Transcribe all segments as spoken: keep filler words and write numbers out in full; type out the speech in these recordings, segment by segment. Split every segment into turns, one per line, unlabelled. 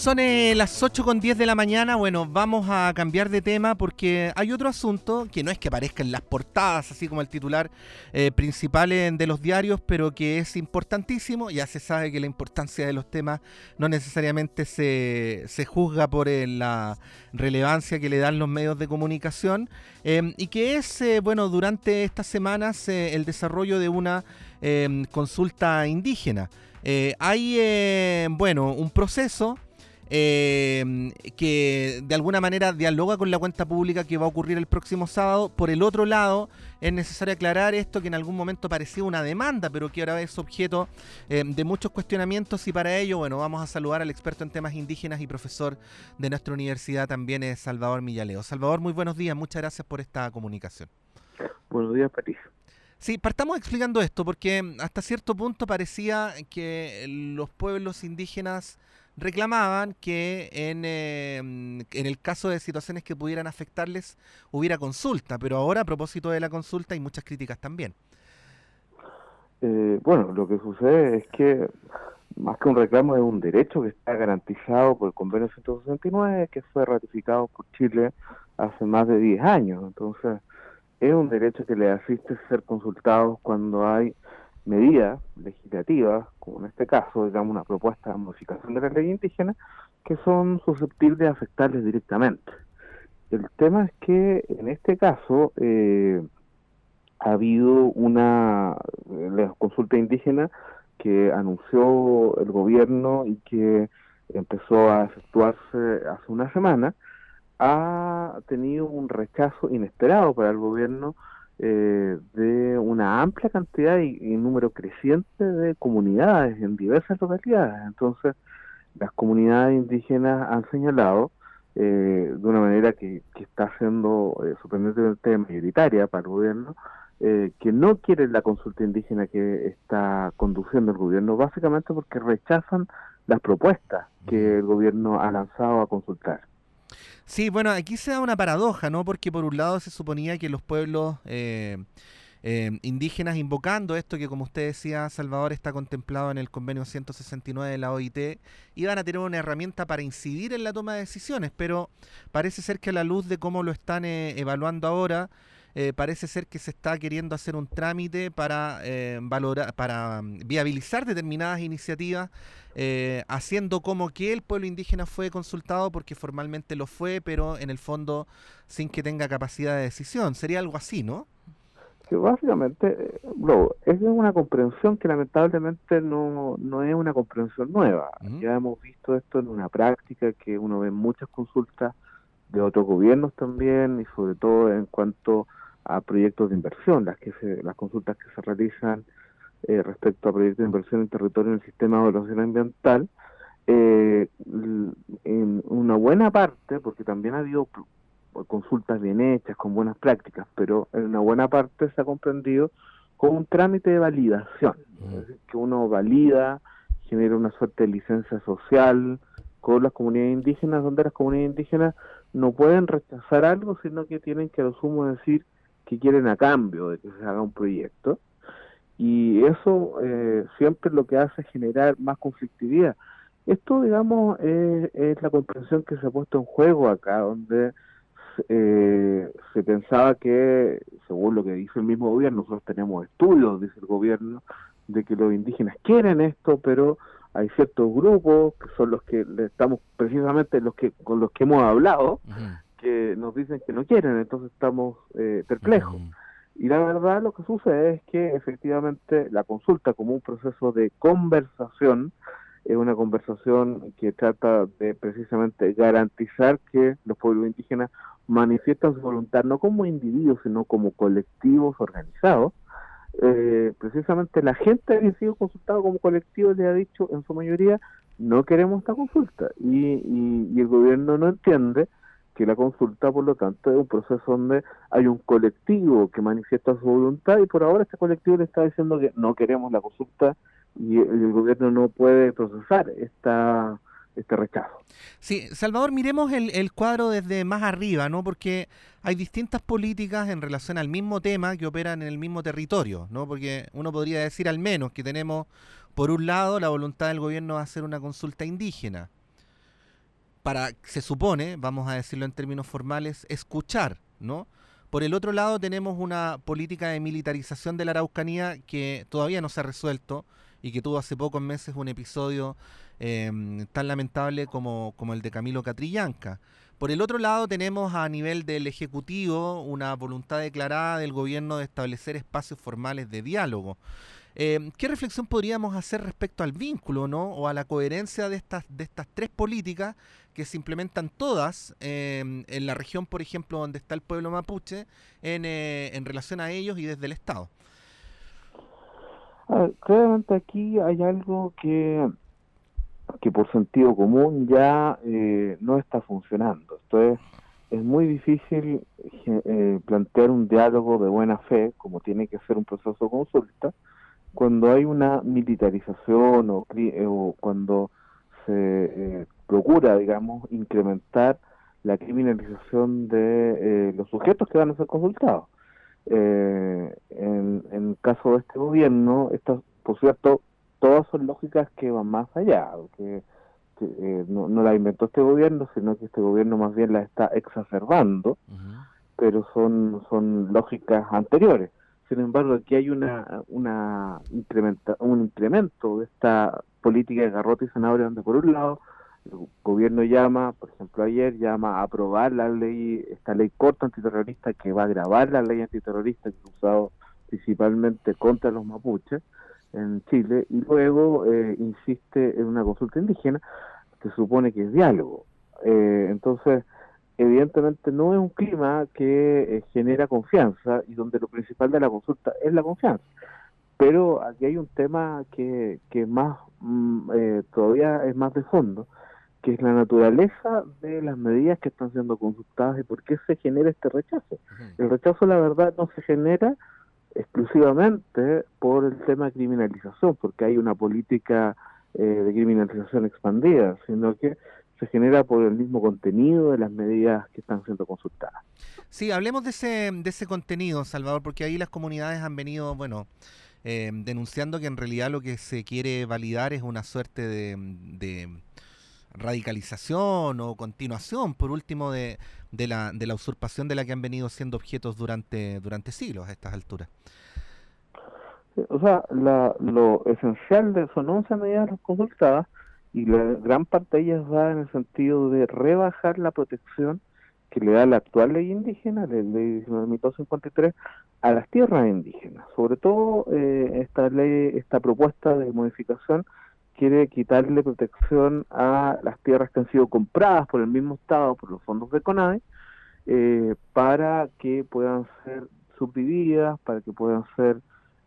Son eh, las ocho con diez de la mañana. Bueno, vamos a cambiar de tema porque hay otro asunto que no es que aparezca en las portadas, así como el titular eh, principal en- de los diarios, pero que es importantísimo. Ya se sabe que la importancia de los temas no necesariamente se, se juzga por eh, la relevancia que le dan los medios de comunicación, eh, y que es, eh, bueno, durante estas semanas eh, el desarrollo de una eh, consulta indígena. Eh, hay, eh, bueno, un proceso eh, que de alguna manera dialoga con la cuenta pública que va a ocurrir el próximo sábado. Por el otro lado, es necesario aclarar esto que en algún momento parecía una demanda, pero que ahora es objeto eh, de muchos cuestionamientos, y para ello, bueno, vamos a saludar al experto en temas indígenas y profesor de nuestra universidad también, es Salvador Millaleo. Salvador, muy buenos días, muchas gracias por esta comunicación.
Buenos días, Patricio.
Sí, partamos explicando esto, porque hasta cierto punto parecía que los pueblos indígenas reclamaban que en, eh, en el caso de situaciones que pudieran afectarles hubiera consulta, pero ahora a propósito de la consulta hay muchas críticas también.
Eh, bueno, lo que sucede es que más que un reclamo es un derecho que está garantizado por el Convenio ciento sesenta y nueve, que fue ratificado por Chile hace más de diez años. Entonces, es un derecho que le asiste ser consultados cuando hay medidas legislativas, como en este caso, digamos, una propuesta de modificación de la ley indígena, que son susceptibles de afectarles directamente. El tema es que en este caso eh, ha habido una eh, la consulta indígena que anunció el gobierno y que empezó a efectuarse hace una semana. Ha tenido un rechazo inesperado para el gobierno eh, de una amplia cantidad y, y número creciente de comunidades en diversas localidades. Entonces, las comunidades indígenas han señalado eh, de una manera que, que está siendo eh, sorprendentemente mayoritaria para el gobierno, eh, que no quieren la consulta indígena que está conduciendo el gobierno, básicamente porque rechazan las propuestas que el gobierno ha lanzado a consultar.
Sí, bueno, aquí se da una paradoja, ¿no? Porque por un lado se suponía que los pueblos eh, eh, indígenas, invocando esto que, como usted decía, Salvador, está contemplado en el convenio ciento sesenta y nueve de la O I T, iban a tener una herramienta para incidir en la toma de decisiones, pero parece ser que a la luz de cómo lo están eh, evaluando ahora, eh, parece ser que se está queriendo hacer un trámite para eh, valorar, para mm, viabilizar determinadas iniciativas, eh, haciendo como que el pueblo indígena fue consultado porque formalmente lo fue, pero en el fondo sin que tenga capacidad de decisión. Sería algo así, ¿no?
Que básicamente, eh, bro, es una comprensión que lamentablemente no, no es una comprensión nueva.
Ujú.
Ya hemos visto esto en una práctica que uno ve en muchas consultas de otros gobiernos también, y sobre todo en cuanto a proyectos de inversión, las que se, las consultas que se realizan eh, respecto a proyectos de inversión en territorio en el sistema de evaluación ambiental, eh, l- en una buena parte, porque también ha habido pr- consultas bien hechas, con buenas prácticas, pero en una buena parte se ha comprendido como un trámite de validación, es
Ujú.
decir, que uno valida, genera una suerte de licencia social con las comunidades indígenas, donde las comunidades indígenas no pueden rechazar algo, sino que tienen que a lo sumo decir que quieren a cambio de que se haga un proyecto, y eso eh, siempre lo que hace es generar más conflictividad. Esto, digamos, es, es la comprensión que se ha puesto en juego acá, donde eh, se pensaba que, según lo que dice el mismo gobierno, nosotros tenemos estudios, dice el gobierno, de que los indígenas quieren esto, pero hay ciertos grupos que son los que le estamos precisamente los que con los que hemos hablado,
Ujú.
que nos dicen que no quieren, entonces estamos eh, perplejos.
Ujú.
Y la verdad lo que sucede es que efectivamente la consulta como un proceso de conversación es una conversación que trata de precisamente garantizar que los pueblos indígenas manifiestan su voluntad no como individuos, sino como colectivos organizados. Eh, precisamente la gente que ha sido consultada como colectivo le ha dicho en su mayoría no queremos esta consulta, y, y, y el gobierno no entiende que la consulta, por lo tanto, es un proceso donde hay un colectivo que manifiesta su voluntad, y por ahora este colectivo le está diciendo que no queremos la consulta, y el, el gobierno no puede procesar esta este rechazo.
Sí, Salvador, miremos el, el cuadro desde más arriba, ¿no? Porque hay distintas políticas en relación al mismo tema que operan en el mismo territorio, ¿no? Porque uno podría decir al menos que tenemos, por un lado, la voluntad del gobierno de hacer una consulta indígena. para, se supone, vamos a decirlo en términos formales, escuchar, ¿no? Por el otro lado tenemos una política de militarización de la Araucanía que todavía no se ha resuelto y que tuvo hace pocos meses un episodio eh, tan lamentable como, como el de Camilo Catrillanca. Por el otro lado tenemos a nivel del Ejecutivo una voluntad declarada del gobierno de establecer espacios formales de diálogo. Eh, ¿Qué reflexión podríamos hacer respecto al vínculo, ¿no? O a la coherencia de estas, de estas tres políticas que se implementan todas eh, en la región, por ejemplo, donde está el pueblo mapuche, en, eh, en relación a ellos y desde el Estado?
A ver, claramente aquí hay algo que, que por sentido común ya eh, no está funcionando. Esto es, es muy difícil eh, plantear un diálogo de buena fe, como tiene que ser un proceso de consulta, cuando hay una militarización o, o cuando se eh, procura, digamos, incrementar la criminalización de eh, los sujetos que van a ser consultados. Eh, en, en el caso de este gobierno, estas, por cierto, todas son lógicas que van más allá, que, que eh, no, no la inventó este gobierno, sino que este gobierno más bien la está exacerbando, uh-huh. pero son, son lógicas anteriores. Sin embargo, aquí hay una, una incrementa, un incremento de esta política de garrote y zanahoria, donde por un lado el gobierno llama, por ejemplo ayer, llama a aprobar la ley, esta ley corta antiterrorista que va a agravar la ley antiterrorista que se ha usado principalmente contra los mapuches en Chile, y luego eh, insiste en una consulta indígena que supone que es diálogo. Eh, entonces, evidentemente no es un clima que eh, genera confianza y donde lo principal de la consulta es la confianza. Pero aquí hay un tema que, que más mm, eh, todavía es más de fondo, que es la naturaleza de las medidas que están siendo consultadas y por qué se genera este rechazo. Uh-huh. El rechazo, la verdad, no se genera exclusivamente por el tema de criminalización, porque hay una política eh, de criminalización expandida, sino que se genera por el mismo contenido de las medidas que están siendo consultadas.
Sí, hablemos de ese, de ese contenido, Salvador, porque ahí las comunidades han venido, bueno, eh, denunciando que en realidad lo que se quiere validar es una suerte de, de radicalización o continuación, por último, de, de, la, de la usurpación de la que han venido siendo objetos durante, durante siglos a estas alturas.
O sea, la, lo esencial de son once medidas consultadas, y la gran parte de ellas va en el sentido de rebajar la protección que le da la actual ley indígena, la ley diecinueve mil doscientos cincuenta y tres, a las tierras indígenas. Sobre todo, eh, esta ley, esta propuesta de modificación quiere quitarle protección a las tierras que han sido compradas por el mismo Estado, por los fondos de CONADE, eh, para que puedan ser subdivididas, para que puedan ser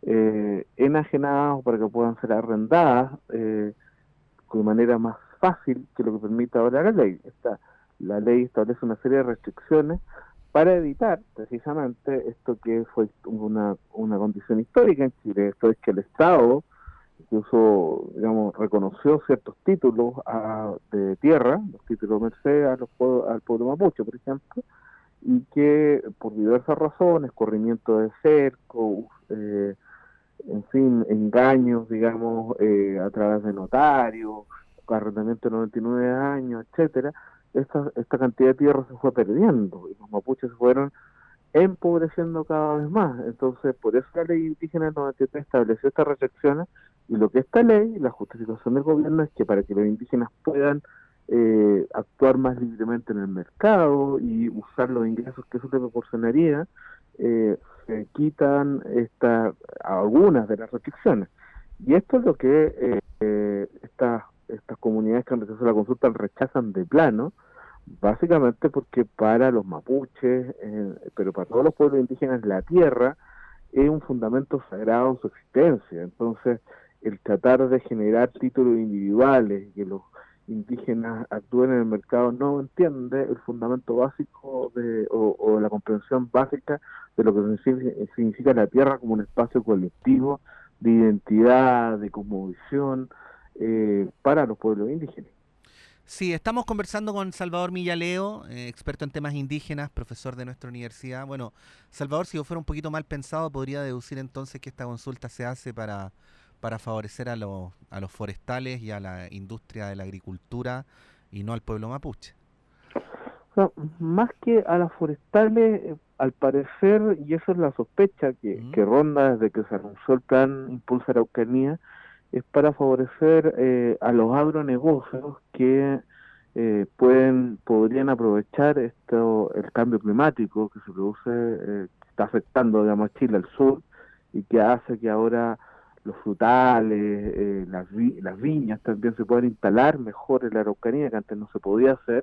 eh, enajenadas o para que puedan ser arrendadas, eh, de manera más fácil que lo que permite ahora la ley. Esta, la ley establece una serie de restricciones para evitar precisamente esto que fue una, una condición histórica en Chile, esto es que el Estado incluso, digamos, reconoció ciertos títulos a, de tierra, los títulos merced a los, al pueblo mapuche, por ejemplo, y que por diversas razones, corrimiento de cerco, eh, en fin, engaños, digamos, eh, a través de notarios, arrendamiento de noventa y nueve años, etcétera, esta, esta cantidad de tierra se fue perdiendo y los mapuches se fueron empobreciendo cada vez más. Entonces, por eso la ley indígena del noventa y tres estableció estas restricciones, y lo que esta ley, la justificación del gobierno, es que para que los indígenas puedan eh, actuar más libremente en el mercado y usar los ingresos que eso le proporcionaría, eh, se quitan esta, algunas de las restricciones. Y esto es lo que eh, eh, estas, estas comunidades que han rechazado la consulta rechazan de plano, básicamente porque para los mapuches, eh, pero para todos los pueblos indígenas, la tierra es un fundamento sagrado en su existencia. Entonces, el tratar de generar títulos individuales, que los indígenas actúen en el mercado, no entiende el fundamento básico de, o, o la comprensión básica de lo que significa la tierra como un espacio colectivo de identidad, de cosmovisión eh, para los pueblos indígenas.
Sí, estamos conversando con Salvador Millaleo, eh, experto en temas indígenas, profesor de nuestra universidad. Bueno, Salvador, si yo fuera un poquito mal pensado, podría deducir entonces que esta consulta se hace para, para favorecer a los, a los forestales y a la industria de la agricultura y no al pueblo mapuche.
sea, más que a las forestales, eh, al parecer, y eso es la sospecha que,
¿Mm?
que ronda desde que se anunció el plan Impulsa Araucanía, es para favorecer eh, a los agronegocios que eh, pueden podrían aprovechar esto el cambio climático que se produce, eh, que está afectando, digamos, a Chile al sur, y que hace que ahora los frutales, eh, las, vi las viñas también se puedan instalar mejor en la Araucanía, que antes no se podía hacer,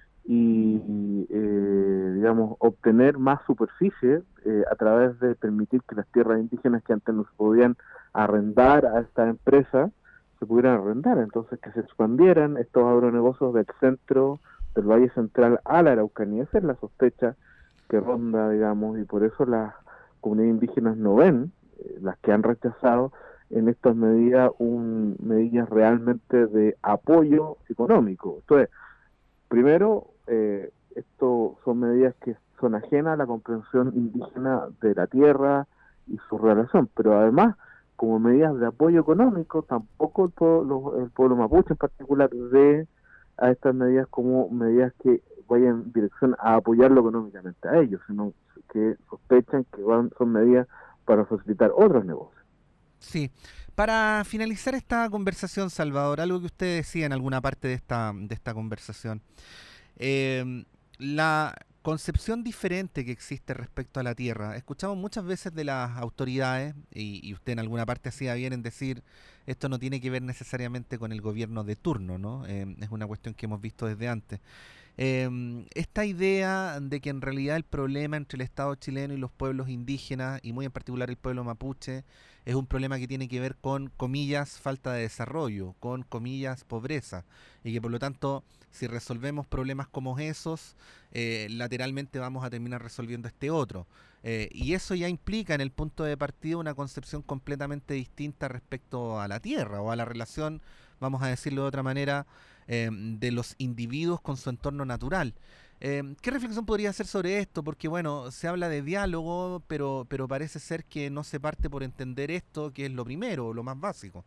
y eh, digamos obtener más superficie eh, a través de permitir que las tierras indígenas que antes no se podían arrendar a esta empresa se pudieran arrendar, entonces que se expandieran estos agronegocios del centro del Valle Central a la Araucanía. Esa es la sospecha que ronda, digamos, y por eso las comunidades indígenas no ven, eh, las que han rechazado en estas medidas, un, medidas realmente de apoyo económico. Entonces, primero, eh, esto son medidas que son ajenas a la comprensión indígena de la tierra y su relación, pero además, como medidas de apoyo económico, tampoco el pueblo, el pueblo mapuche en particular ve a estas medidas como medidas que vayan en dirección a apoyarlo económicamente a ellos, sino que sospechan que van, son medidas para facilitar otros negocios.
Sí. Para finalizar esta conversación, Salvador, algo que usted decía en alguna parte de esta, de esta conversación, eh, la concepción diferente que existe respecto a la tierra. Escuchamos muchas veces de las autoridades, y, y usted en alguna parte hacía bien en decir, esto no tiene que ver necesariamente con el gobierno de turno, ¿no? Eh, es una cuestión que hemos visto desde antes. Eh, esta idea de que en realidad el problema entre el Estado chileno y los pueblos indígenas, y muy en particular el pueblo mapuche, es un problema que tiene que ver con, comillas, falta de desarrollo, con, comillas, pobreza, y que por lo tanto, si resolvemos problemas como esos, eh, lateralmente vamos a terminar resolviendo este otro. Eh, y eso ya implica en el punto de partida una concepción completamente distinta respecto a la tierra o a la relación, vamos a decirlo de otra manera, eh, de los individuos con su entorno natural. Eh, ¿Qué reflexión podría hacer sobre esto? Porque bueno, se habla de diálogo, pero, pero parece ser que no se parte por entender esto, que es lo primero, lo más básico.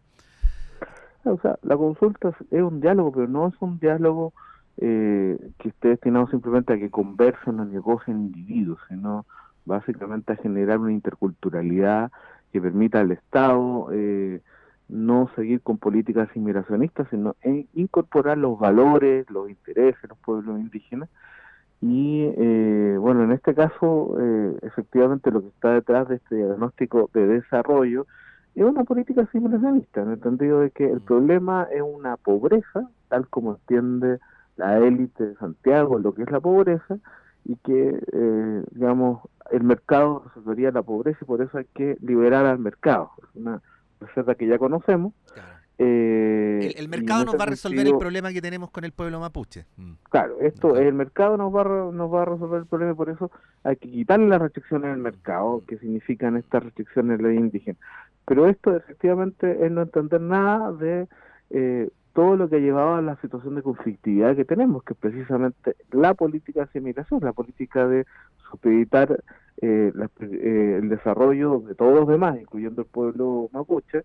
O sea, la consulta es, es un diálogo, pero no es un diálogo eh, que esté destinado simplemente a que conversen o negocien individuos, sino básicamente a generar una interculturalidad que permita al Estado eh, no seguir con políticas inmigracionistas, sino en incorporar los valores, los intereses de los pueblos indígenas. Y eh, bueno, en este caso, eh, efectivamente lo que está detrás de este diagnóstico de desarrollo es una política asimilacionista, en el entendido de que el problema es una pobreza, tal como entiende la élite de Santiago, lo que es la pobreza, y que, eh, digamos, el mercado resolvería la pobreza y por eso hay que liberar al mercado. Es una receta que ya conocemos.
Claro.
Eh,
El, el
y en
mercado nos
ese
va a resolver el
sentido,
problema que tenemos con el pueblo mapuche. Mm.
claro, esto,
Ajá.
el mercado nos va, a, re- nos va a resolver el problema y por eso hay que quitarle las restricciones al mercado, que significan estas restricciones de ley indígena. Pero esto efectivamente es no entender nada de eh, todo lo que ha llevado a la situación de conflictividad que tenemos, que es precisamente la política de asimilación, la política de supeditar eh, la- eh, el desarrollo de todos los demás, incluyendo el pueblo mapuche,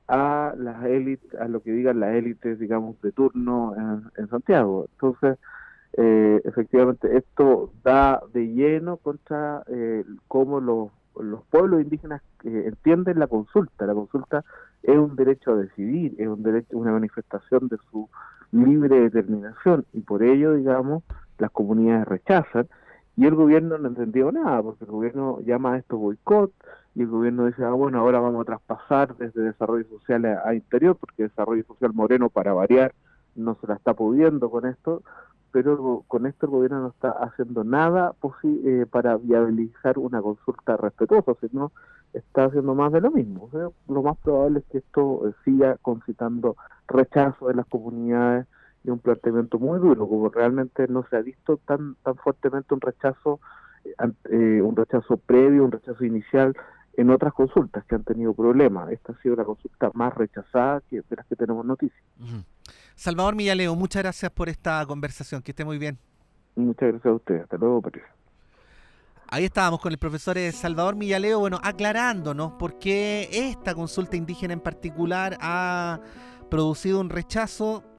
a las élites, a lo que digan las élites, digamos, de turno en, en Santiago. Entonces, eh, efectivamente, esto da de lleno contra eh, cómo los, los pueblos indígenas eh, entienden la consulta. La consulta es un derecho a decidir, es un derecho, una manifestación de su libre determinación, y por ello, digamos, las comunidades rechazan, y el gobierno no entendió nada, porque el gobierno llama a esto boicot, y el gobierno dice, ah, bueno, ahora vamos a traspasar desde desarrollo social a, a interior, porque desarrollo social moreno, para variar, no se la está pudiendo con esto, pero con esto el gobierno no está haciendo nada eh, para viabilizar una consulta respetuosa, sino está haciendo más de lo mismo. O sea, lo más probable es que esto eh, siga concitando rechazo de las comunidades y un planteamiento muy duro, como realmente no se ha visto tan tan fuertemente un rechazo, eh, un rechazo previo, un rechazo inicial en otras consultas que han tenido problemas. Esta ha sido la consulta más rechazada que de las que tenemos noticias.
Uh-huh. Salvador Millaleo, muchas gracias por esta conversación, que esté muy bien.
Muchas gracias a ustedes, hasta luego, Patricia.
Ahí estábamos con el profesor Salvador Millaleo, bueno, aclarándonos por qué esta consulta indígena en particular ha producido un rechazo